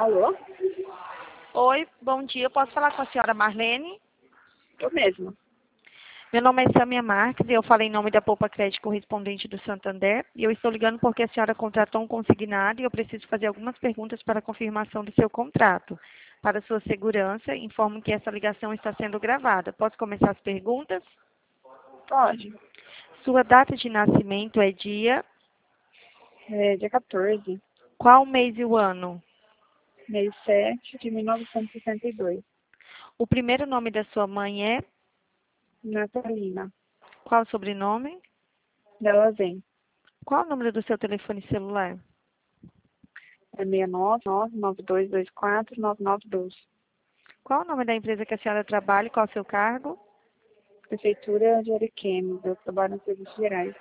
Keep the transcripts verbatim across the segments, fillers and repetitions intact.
Alô? Oi, bom dia. Eu posso falar com a senhora Marlene? Eu mesma. Meu nome é Samia Marques e eu falo em nome da Poupa Crédito Correspondente do Santander. E eu estou ligando porque a senhora contratou um consignado e eu preciso fazer algumas perguntas para a confirmação do seu contrato. Para sua segurança, informo que essa ligação está sendo gravada. Posso começar as perguntas? Pode. Sua data de nascimento é dia? É dia quatorze, Qual mês e o ano? mês sete de mil novecentos e sessenta e dois. O primeiro nome da sua mãe é? Natalina. Qual o sobrenome? Dela vem. Qual o número do seu telefone celular? É seis nove nove nove dois dois quatro nove nove um dois. Qual o nome da empresa que a senhora trabalha e qual o seu cargo? Prefeitura de Ariquemes. Eu trabalho nos serviços gerais.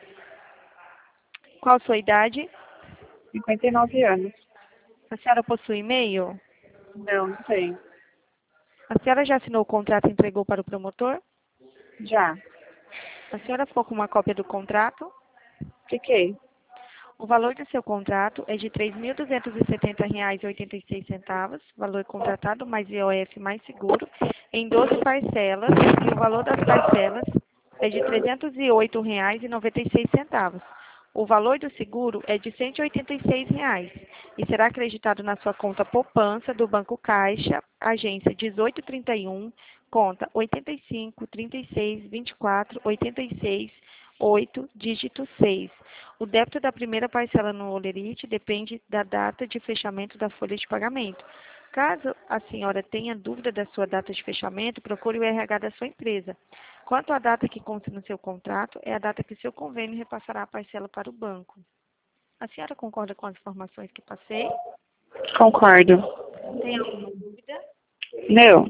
Qual a sua idade? cinquenta e nove anos. A senhora possui e-mail? Não, não tenho. A senhora já assinou o contrato e entregou para o promotor? Já. A senhora ficou com uma cópia do contrato? Fiquei. O valor do seu contrato é de três mil duzentos e setenta reais e oitenta e seis centavos, valor contratado mais I O F mais seguro, em doze parcelas, e o valor das parcelas é de trezentos e oito reais e noventa e seis centavos. O valor do seguro é de cento e oitenta e seis reais e será acreditado na sua conta poupança do Banco Caixa, agência dezoito trinta e um, conta oitenta e cinco, trinta e seis, vinte e quatro, oitenta e seis, oito, dígito seis. O débito da primeira parcela no Olerite depende da data de fechamento da folha de pagamento. Caso a senhora tenha dúvida da sua data de fechamento, procure o R H da sua empresa. Quanto à data que consta no seu contrato, é a data que seu convênio repassará a parcela para o banco. A senhora concorda com as informações que passei? Concordo. Tem alguma dúvida? Não.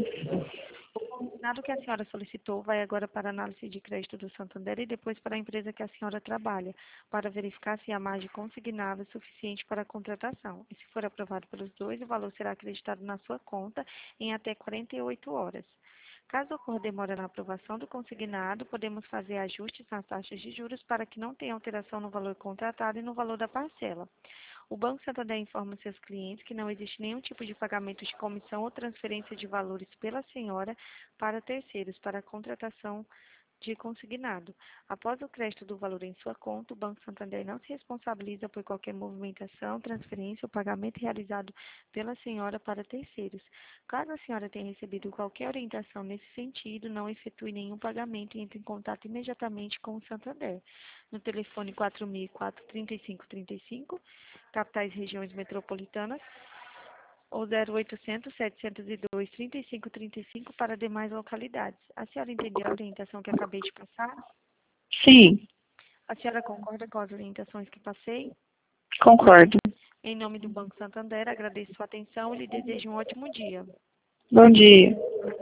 Nada que a senhora solicitou vai agora para a análise de crédito do Santander e depois para a empresa que a senhora trabalha, para verificar se há margem consignável suficiente para a contratação. E se for aprovado pelos dois, o valor será acreditado na sua conta em até quarenta e oito horas. Caso ocorra demora na aprovação do consignado, podemos fazer ajustes nas taxas de juros para que não tenha alteração no valor contratado e no valor da parcela. O Banco Santander informa seus clientes que não existe nenhum tipo de pagamento de comissão ou transferência de valores pela senhora para terceiros para a contratação de consignado. Após o crédito do valor em sua conta, o Banco Santander não se responsabiliza por qualquer movimentação, transferência ou pagamento realizado pela senhora para terceiros. Caso a senhora tenha recebido qualquer orientação nesse sentido, não efetue nenhum pagamento e entre em contato imediatamente com o Santander. No telefone quatro mil e quatro, trinta e cinco trinta e cinco, capitais e regiões metropolitanas, ou zero oitocentos, setecentos e dois, trinta e cinco trinta e cinco para demais localidades. A senhora entendeu a orientação que acabei de passar? Sim. A senhora concorda com as orientações que passei? Concordo. Em nome do Banco Santander, agradeço sua atenção e lhe desejo um ótimo dia. Bom dia.